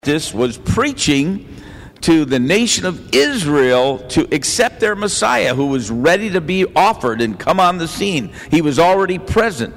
Baptist was preaching to the nation of Israel to accept their Messiah, who was ready to be offered and come on the scene. He was already present,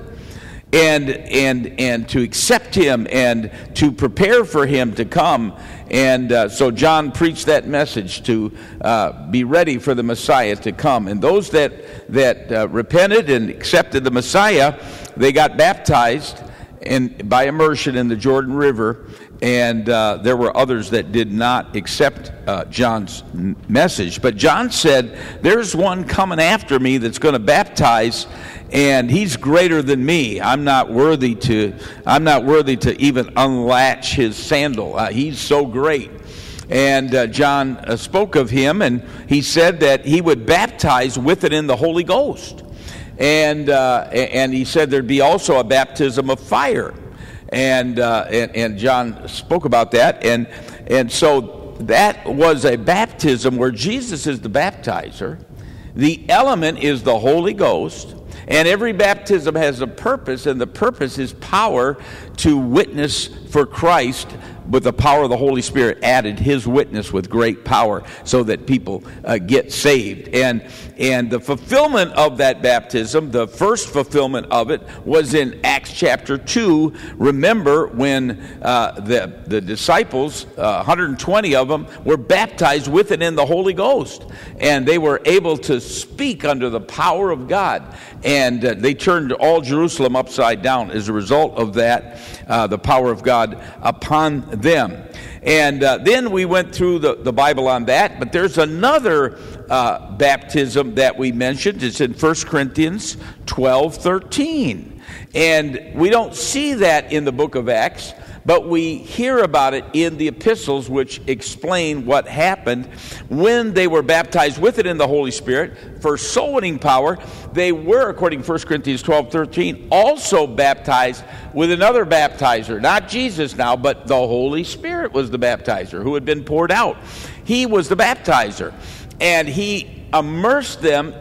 and to accept him and to prepare for him to come. And so John preached that message to be ready for the Messiah to come. And those that repented and accepted the Messiah, they got baptized by immersion in the Jordan River. And there were others that did not accept John's message. But John said, there's one coming after me that's going to baptize, and he's greater than me. I'm not worthy to even unlatch his sandal. He's so great. And John spoke of him, and he said that he would baptize with it in the Holy Ghost. And he said there'd be also a baptism of fire. And John spoke about that, and so that was a baptism where Jesus is the baptizer. The element is the Holy Ghost, and every baptism has a purpose, and the purpose is power to witness for Christ. With the power of the Holy Spirit added his witness with great power so that people get saved. And the fulfillment of that baptism, the first fulfillment of it, was in Acts chapter 2. Remember when the disciples, 120 of them, were baptized with and in the Holy Ghost. And they were able to speak under the power of God. And they turned all Jerusalem upside down as a result of that, the power of God upon them. And then we went through the Bible on that, but there's another baptism that we mentioned. It's in 1 Corinthians 12:13. And we don't see that in the book of Acts, but we hear about it in the epistles, which explain what happened when they were baptized with it in the Holy Spirit for soul winning power. They were, according to 1 Corinthians 12:13, also baptized with another baptizer. Not Jesus now, but the Holy Spirit was the baptizer who had been poured out. He was the baptizer. And he immersed them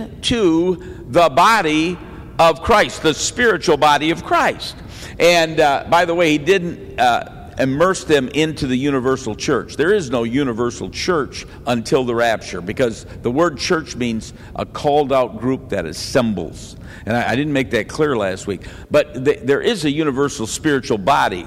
into the body of Christ, the spiritual body of Christ. And by the way, he didn't immerse them into the universal church. There is no universal church until the rapture, because the word church means a called out group that assembles. And I didn't make that clear last week. But there is a universal spiritual body.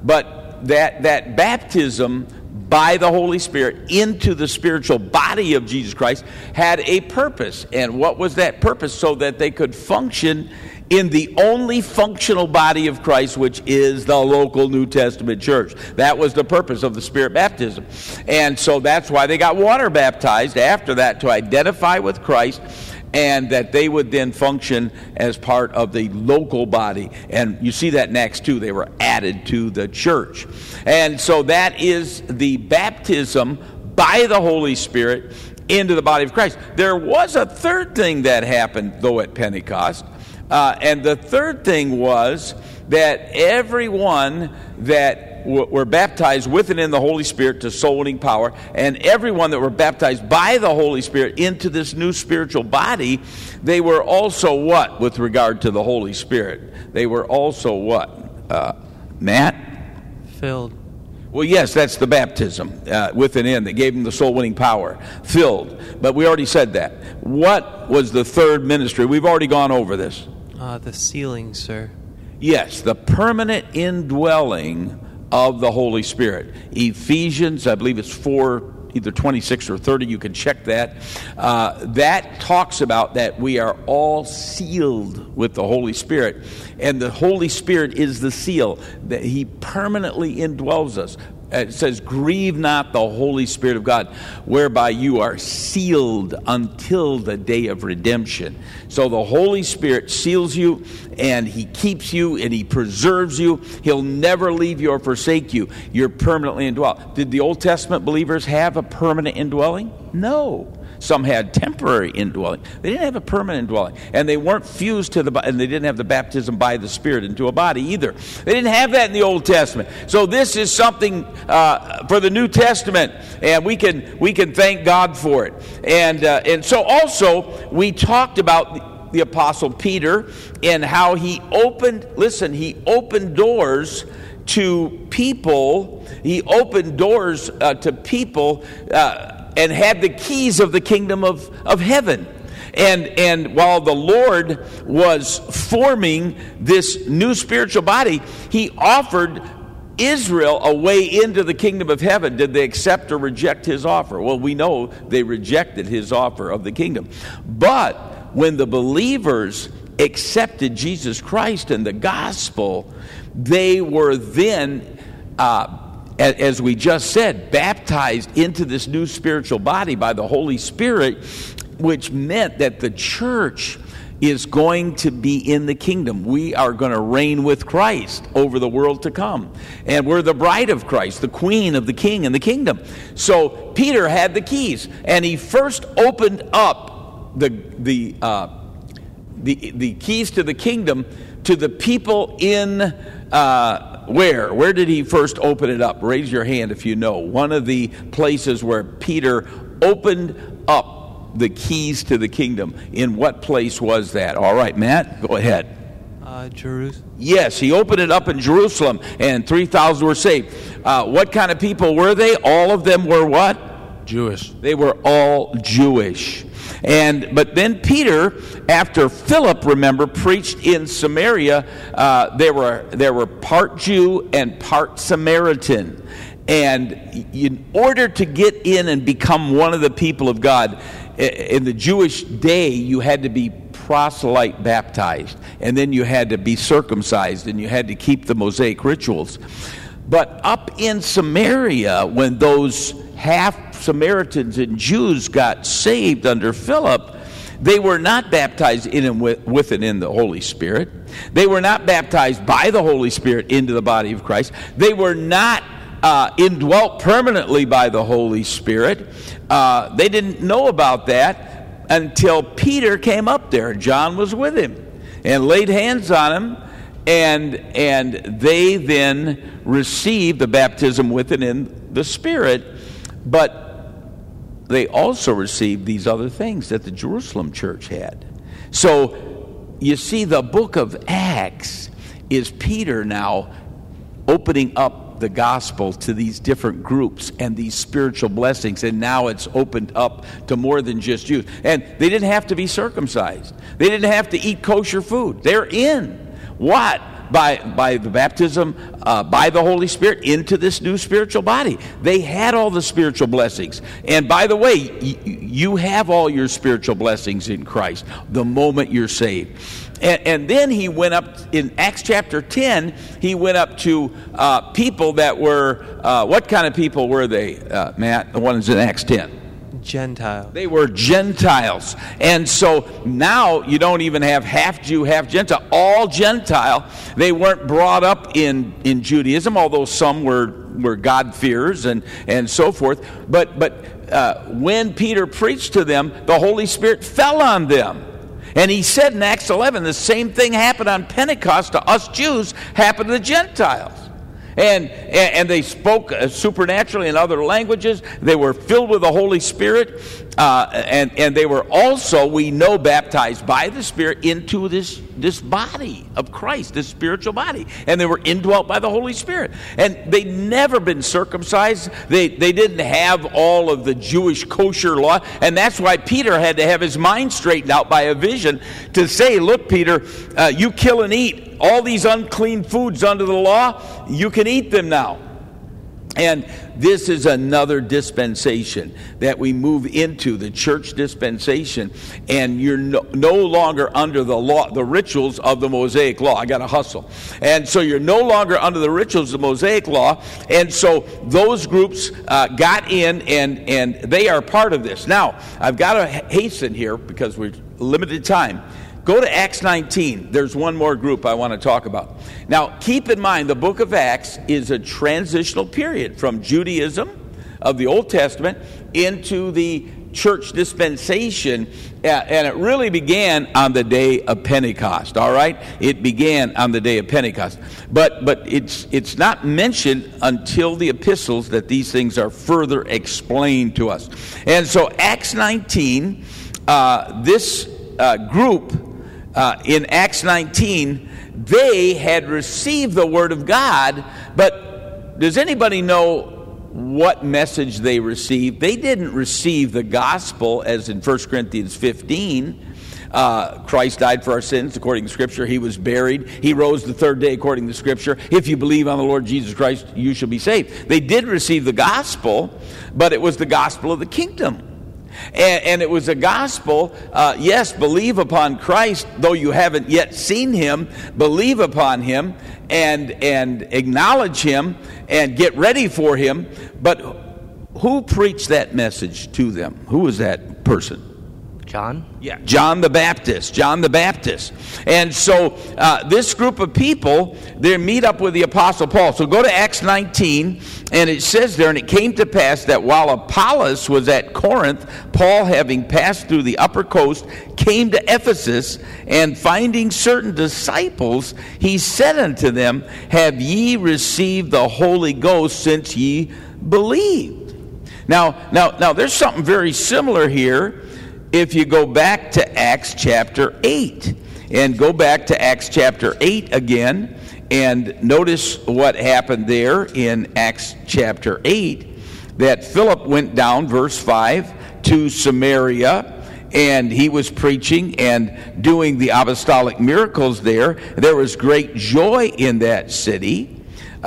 But that baptism by the Holy Spirit into the spiritual body of Jesus Christ had a purpose. And what was that purpose? So that they could function in the only functional body of Christ, which is the local New Testament church. That was the purpose of the Spirit baptism. And so that's why they got water baptized after that, to identify with Christ, and that they would then function as part of the local body. And you see that in Acts 2. They were added to the church. And so that is the baptism by the Holy Spirit into the body of Christ. There was a third thing that happened, though, at Pentecost. And the third thing was that everyone that were baptized with and in the Holy Spirit to soul winning power, and everyone that were baptized by the Holy Spirit into this new spiritual body, they were also what with regard to the Holy Spirit? They were also what? Matt? Filled. Well, yes, that's the baptism with and in that gave them the soul-winning power. Filled. But we already said that. What was the third ministry? We've already gone over this. The sealing, sir. Yes, the permanent indwelling of the Holy Spirit. Ephesians, I believe it's 4, either 26 or 30, you can check that. That talks about that we are all sealed with the Holy Spirit. And the Holy Spirit is the seal, that he permanently indwells us. It says, grieve not the Holy Spirit of God, whereby you are sealed until the day of redemption. So the Holy Spirit seals you, and he keeps you, and he preserves you. He'll never leave you or forsake you. You're permanently indwelt. Did the Old Testament believers have a permanent indwelling? No. Some had temporary indwelling. They didn't have a permanent indwelling. And they weren't fused to and they didn't have the baptism by the Spirit into a body either. They didn't have that in the Old Testament. So this is something for the New Testament, and we can thank God for it. And so also we talked about the Apostle Peter and how he opened doors to people. He opened doors to people and had the keys of the kingdom of heaven. And while the Lord was forming this new spiritual body, he offered Israel a way into the kingdom of heaven. Did they accept or reject his offer? Well, we know they rejected his offer of the kingdom. But when the believers accepted Jesus Christ and the gospel, they were then, as we just said, baptized into this new spiritual body by the Holy Spirit, which meant that the church is going to be in the kingdom. We are going to reign with Christ over the world to come. And we're the bride of Christ, the queen of the king and the kingdom. So Peter had the keys, and he first opened up the keys to the kingdom to the people in where? Where did he first open it up? Raise your hand if you know. One of the places where Peter opened up the keys to the kingdom. In what place was that? All right, Matt, go ahead. Jerusalem. Yes, he opened it up in Jerusalem, and 3,000 were saved. What kind of people were they? All of them were what? Jewish. They were all Jewish. But then Peter, after Philip, remember, preached in Samaria, there were part Jew and part Samaritan. And in order to get in and become one of the people of God, in the Jewish day, you had to be proselyte baptized, and then you had to be circumcised, and you had to keep the Mosaic rituals. But up in Samaria, when those half Samaritans and Jews got saved under Philip, they were not baptized in and with and in the Holy Spirit. They were not baptized by the Holy Spirit into the body of Christ. They were not indwelt permanently by the Holy Spirit. They didn't know about that until Peter came up there. John was with him and laid hands on him, and they then received the baptism with and in the Spirit. But they also received these other things that the Jerusalem church had. So you see, the book of Acts is Peter now opening up the gospel to these different groups and these spiritual blessings, and now it's opened up to more than just Jews. And they didn't have to be circumcised. They didn't have to eat kosher food. They're in. What? By the baptism by the Holy Spirit into this new spiritual body. They had all the spiritual blessings. And by the way, you have all your spiritual blessings in Christ the moment you're saved. And then he went up, in Acts chapter 10, he went up to people that were, what kind of people were they, Matt, the ones in Acts 10? Gentile. They were Gentiles. And so now you don't even have half Jew, half Gentile, all Gentile. They weren't brought up in Judaism, although some were God-fearers and so forth. But when Peter preached to them, the Holy Spirit fell on them. And he said in Acts 11, the same thing happened on Pentecost to us Jews, happened to the Gentiles. And they spoke supernaturally in other languages. They were filled with the Holy Spirit. And they were also, we know, baptized by the Spirit into this body of Christ, this spiritual body. And they were indwelt by the Holy Spirit. And they'd never been circumcised. They didn't have all of the Jewish kosher law. And that's why Peter had to have his mind straightened out by a vision to say, look, Peter, you kill and eat all these unclean foods under the law, you can eat them now. And this is another dispensation that we move into, the church dispensation, and you're no longer under the law, the rituals of the Mosaic law. I got to hustle. And so you're no longer under the rituals of the Mosaic law, and so those groups got in, and they are part of this. Now, I've got to hasten here because we're limited time. Go to Acts 19. There's one more group I want to talk about. Now, keep in mind, the book of Acts is a transitional period from Judaism of the Old Testament into the church dispensation, and it really began on the day of Pentecost, all right? It began on the day of Pentecost. But it's not mentioned until the epistles that these things are further explained to us. And so Acts 19, this group, in Acts 19, they had received the Word of God But does anybody know what message they received? They didn't receive the gospel as in 1 Corinthians 15. Christ died for our sins according to Scripture. He was buried. He rose the third day according to Scripture. If you believe on the Lord Jesus Christ, you shall be saved. They did receive the gospel, but it was the gospel of the kingdom. And it was a gospel, yes, believe upon Christ, though you haven't yet seen him, believe upon him and acknowledge him and get ready for him. But who preached that message to them? Who was that person? John? Yeah, John the Baptist. John the Baptist. And so this group of people, they meet up with the Apostle Paul. So go to Acts 19, and it says there, and it came to pass that while Apollos was at Corinth, Paul, having passed through the upper coast, came to Ephesus, and finding certain disciples, he said unto them, Have ye received the Holy Ghost since ye believed? Now, there's something very similar here. If you go back to Acts chapter 8, and go back to Acts chapter 8 again, and notice what happened there in Acts chapter 8, that Philip went down, verse 5, to Samaria, and he was preaching and doing the apostolic miracles there. There was great joy in that city.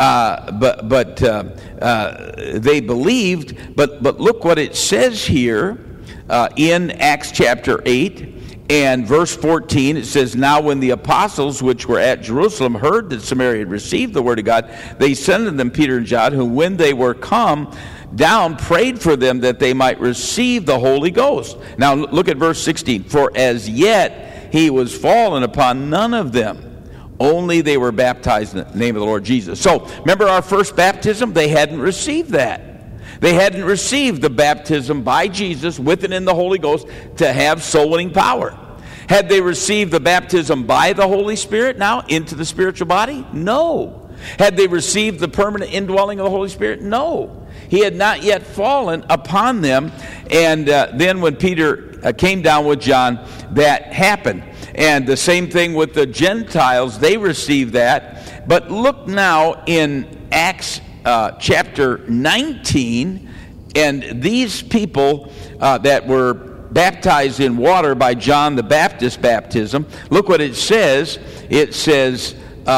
But they believed. But look what it says here. In Acts chapter 8 and verse 14, it says, Now when the apostles which were at Jerusalem heard that Samaria had received the word of God, they sent unto them Peter and John, who when they were come down prayed for them that they might receive the Holy Ghost. Now look at verse 16. For as yet he was fallen upon none of them, only they were baptized in the name of the Lord Jesus. So remember our first baptism? They hadn't received that. They hadn't received the baptism by Jesus with and in the Holy Ghost to have soul-winning power. Had they received the baptism by the Holy Spirit now into the spiritual body? No. Had they received the permanent indwelling of the Holy Spirit? No. He had not yet fallen upon them. And then when Peter came down with John, that happened. And the same thing with the Gentiles. They received that. But look now in Acts chapter 19, and these people that were baptized in water by John the Baptist baptism, look what it says. It says,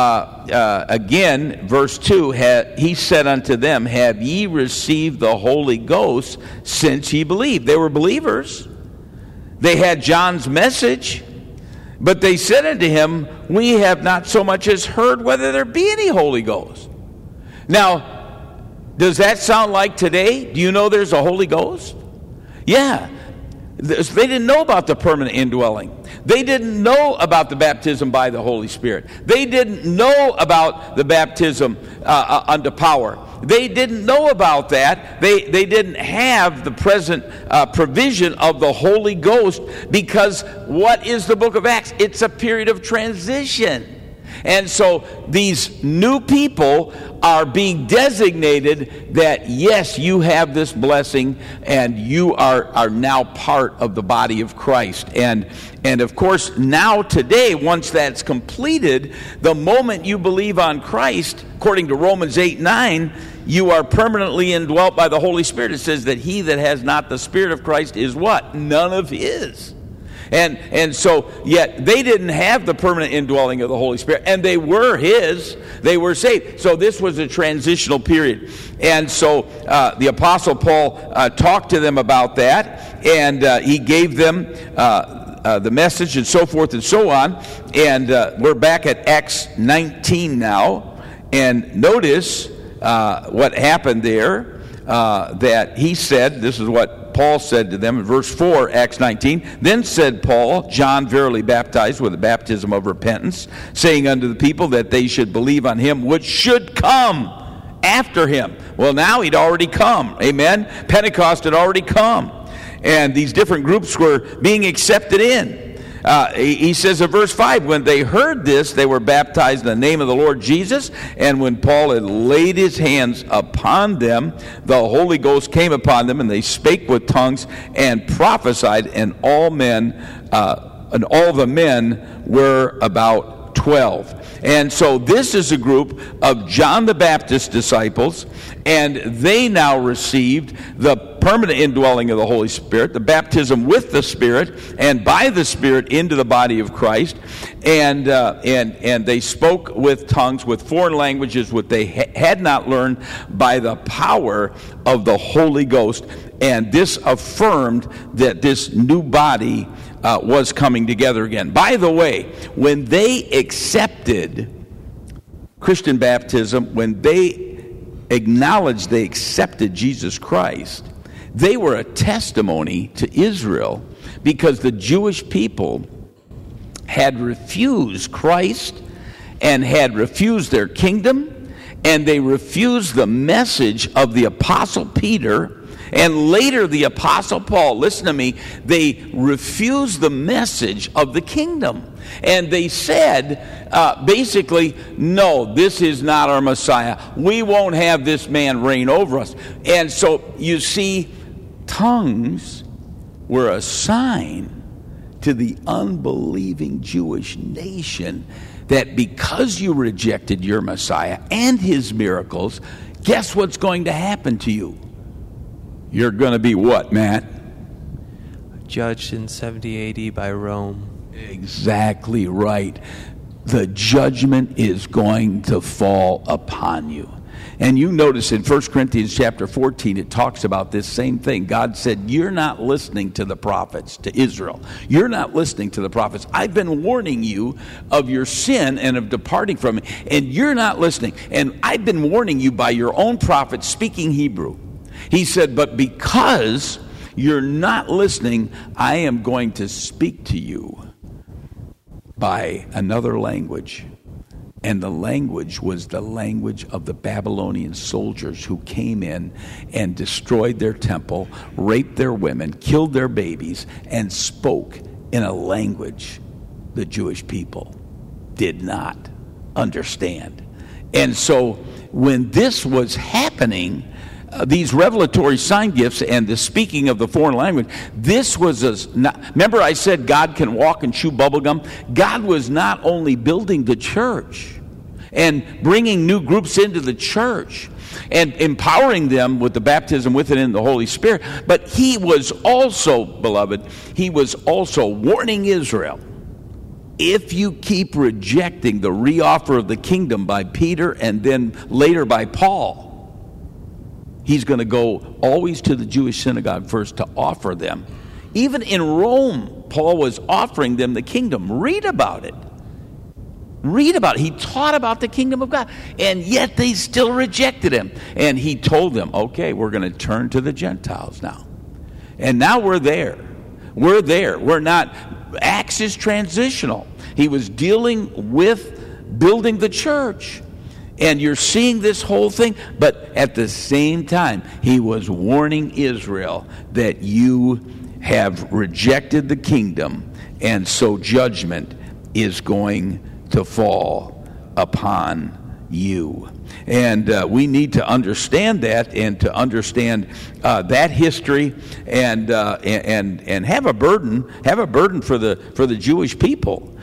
again, verse 2, he said unto them, Have ye received the Holy Ghost since ye believed? They were believers. They had John's message, but they said unto him, We have not so much as heard whether there be any Holy Ghost. Now, does that sound like today? Do you know there's a Holy Ghost? Yeah. They didn't know about the permanent indwelling. They didn't know about the baptism by the Holy Spirit. They didn't know about the baptism unto power. They didn't know about that. They didn't have the present provision of the Holy Ghost, because what is the book of Acts? It's a period of transition. And so these new people are being designated that, yes, you have this blessing and you are now part of the body of Christ. And of course, now today, once that's completed, the moment you believe on Christ, according to Romans 8:9, you are permanently indwelt by the Holy Spirit. It says that he that has not the Spirit of Christ is what? None of his. And so, yet they didn't have the permanent indwelling of the Holy Spirit, and they were his. They were saved. So this was a transitional period. And so the Apostle Paul talked to them about that, and he gave them the message and so forth and so on. And we're back at Acts 19 now. And notice what happened there, that he said, this is what Paul said to them in verse 4, Acts 19, Then said Paul, John verily baptized with the baptism of repentance, saying unto the people that they should believe on him which should come after him. Well, now he'd already come. Amen? Pentecost had already come. And these different groups were being accepted in. He says in verse 5, when they heard this, they were baptized in the name of the Lord Jesus. And when Paul had laid his hands upon them, the Holy Ghost came upon them, and they spake with tongues and prophesied. And all the men were about 12. And so this is a group of John the Baptist's disciples, and they now received the permanent indwelling of the Holy Spirit, the baptism with the Spirit, and by the Spirit into the body of Christ. And they spoke with tongues, with foreign languages, which they had not learned, by the power of the Holy Ghost. And this affirmed that this new body was coming together again. By the way, when they accepted Christian baptism, when they acknowledged they accepted Jesus Christ, they were a testimony to Israel, because the Jewish people had refused Christ and had refused their kingdom, and they refused the message of the Apostle Peter and later the Apostle Paul. Listen to me. They refused the message of the kingdom. And they said, basically, no, this is not our Messiah. We won't have this man reign over us. And so, you see, tongues were a sign to the unbelieving Jewish nation that because you rejected your Messiah and his miracles, guess what's going to happen to you? You're going to be what, Matt? Judged in 70 AD by Rome. Exactly right. The judgment is going to fall upon you. And you notice in 1 Corinthians chapter 14, it talks about this same thing. God said, you're not listening to the prophets, to Israel. You're not listening to the prophets. I've been warning you of your sin and of departing from it, and you're not listening. And I've been warning you by your own prophets speaking Hebrew. He said, but because you're not listening, I am going to speak to you by another language. And the language was the language of the Babylonian soldiers who came in and destroyed their temple, raped their women, killed their babies, and spoke in a language the Jewish people did not understand. And so when this was happening, these revelatory sign gifts and the speaking of the foreign language, this was remember I said God can walk and chew bubblegum? God was not only building the church and bringing new groups into the church and empowering them with the baptism with and in the Holy Spirit, but he was also, beloved, he was also warning Israel, if you keep rejecting the reoffer of the kingdom by Peter and then later by Paul, he's going to go always to the Jewish synagogue first to offer them. Even in Rome, Paul was offering them the kingdom. Read about it. Read about it. He taught about the kingdom of God, and yet they still rejected him. And he told them, okay, we're going to turn to the Gentiles now. And now we're there. We're there. We're not. Acts is transitional. He was dealing with building the church. And you're seeing this whole thing, but at the same time, he was warning Israel that you have rejected the kingdom, and so judgment is going to fall upon you. And we need to understand that, and to understand that history, and have a burden for the Jewish people.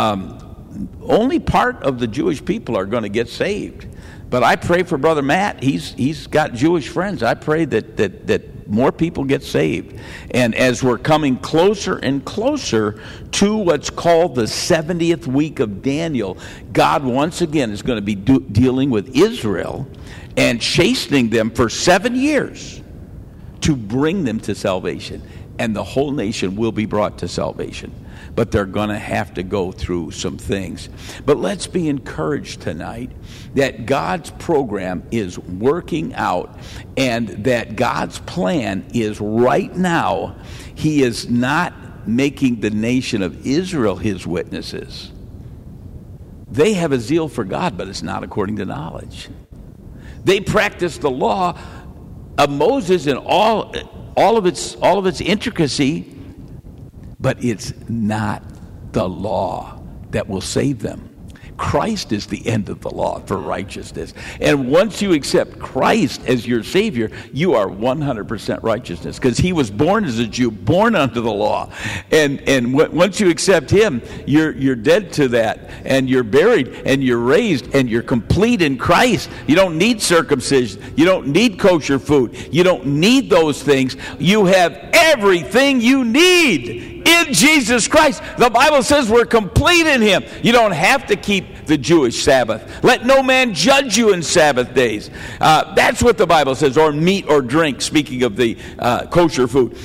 Only part of the Jewish people are going to get saved. But I pray for Brother Matt. He's got Jewish friends. I pray that more people get saved. And as we're coming closer and closer to what's called the 70th week of Daniel, God once again is going to be dealing with Israel and chastening them for 7 years to bring them to salvation. And the whole nation will be brought to salvation. But they're going to have to go through some things. But let's be encouraged tonight that God's program is working out, and that God's plan is right now. He is not making the nation of Israel his witnesses. They have a zeal for God, but it's not according to knowledge. They practice the law of Moses in all of its intricacy, but it's not the law that will save them. Christ is the end of the law for righteousness. And once you accept Christ as your Savior, you are 100% righteousness, because he was born as a Jew, born under the law. And once you accept him, you're dead to that, and you're buried, and you're raised, and you're complete in Christ. You don't need circumcision. You don't need kosher food. You don't need those things. You have everything you need in Jesus Christ. The Bible says we're complete in him. You don't have to keep the Jewish Sabbath. Let no man judge you in Sabbath days. That's what the Bible says, or meat or drink, speaking of the kosher food.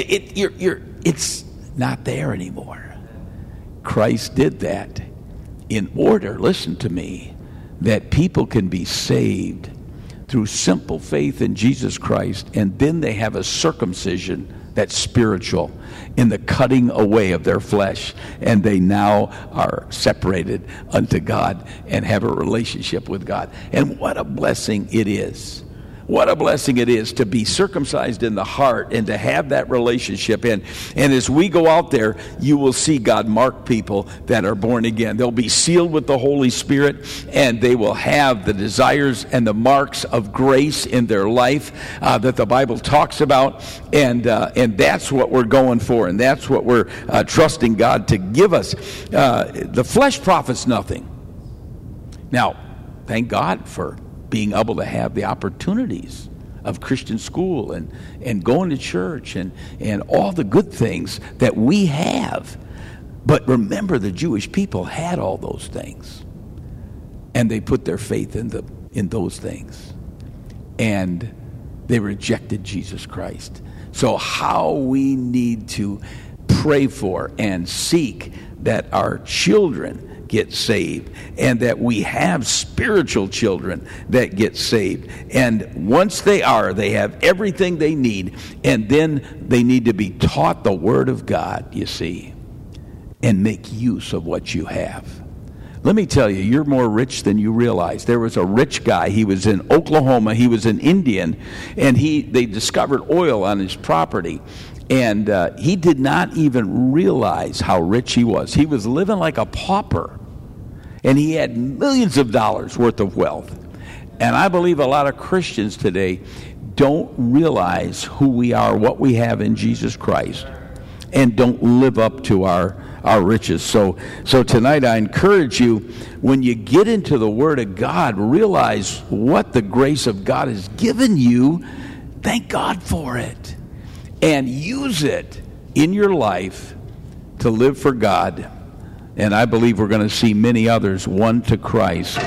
It's not there anymore. Christ did that in order, listen to me, that people can be saved through simple faith in Jesus Christ, and then they have a circumcision that's spiritual, in the cutting away of their flesh, and they now are separated unto God and have a relationship with God. And what a blessing it is. What a blessing it is to be circumcised in the heart and to have that relationship. And as we go out there, you will see God mark people that are born again. They'll be sealed with the Holy Spirit, and they will have the desires and the marks of grace in their life that the Bible talks about. And that's what we're going for, and that's what we're trusting God to give us. The flesh profits nothing. Now, thank God for being able to have the opportunities of Christian school and going to church and all the good things that we have. But remember, the Jewish people had all those things, and they put their faith in those things, and they rejected Jesus Christ. So how we need to pray for and seek that our children get saved, and that we have spiritual children that get saved. And once they have everything they need, and then they need to be taught the Word of God, you see, and make use of what you have. Let me tell you, you're more rich than you realize. There was a rich guy. He was in Oklahoma. He was an Indian, and they discovered oil on his property. And he did not even realize how rich he was. He was living like a pauper. And he had millions of dollars worth of wealth. And I believe a lot of Christians today don't realize who we are, what we have in Jesus Christ, and don't live up to our riches. So tonight I encourage you, when you get into the Word of God, realize what the grace of God has given you. Thank God for it. And use it in your life to live for God. And I believe we're going to see many others won to Christ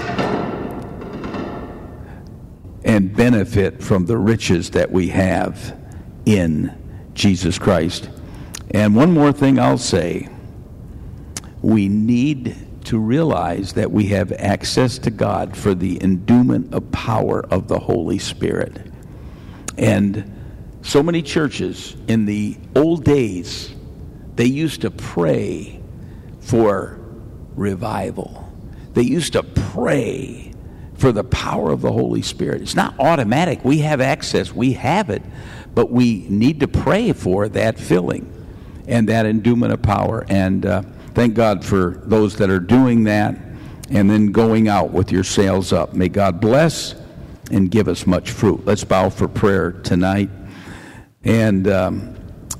and benefit from the riches that we have in Jesus Christ. And one more thing I'll say. We need to realize that we have access to God for the endowment of power of the Holy Spirit. And so many churches in the old days, they used to pray for revival. They used to pray for the power of the Holy Spirit. It's not automatic. We have access. We have it. But we need to pray for that filling and that endowment of power. And thank God for those that are doing that and then going out with your sails up. May God bless and give us much fruit. Let's bow for prayer tonight. And